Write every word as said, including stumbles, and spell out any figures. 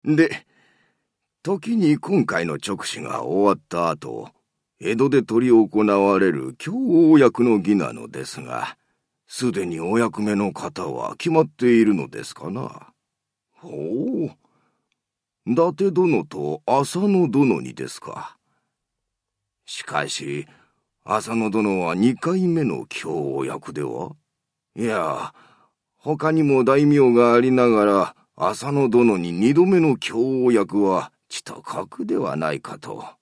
で、時に今回の勅使が終わった後、江戸で執り行われる京王役の儀なのですが、すでにお役目の方は決まっているのですかな。ほう。伊達殿と浅野殿にですか。しかし、浅野殿は二回目の京王役では？いや、他にも大名がありながら、浅野殿に二度目の京王役はちと格ではないかと。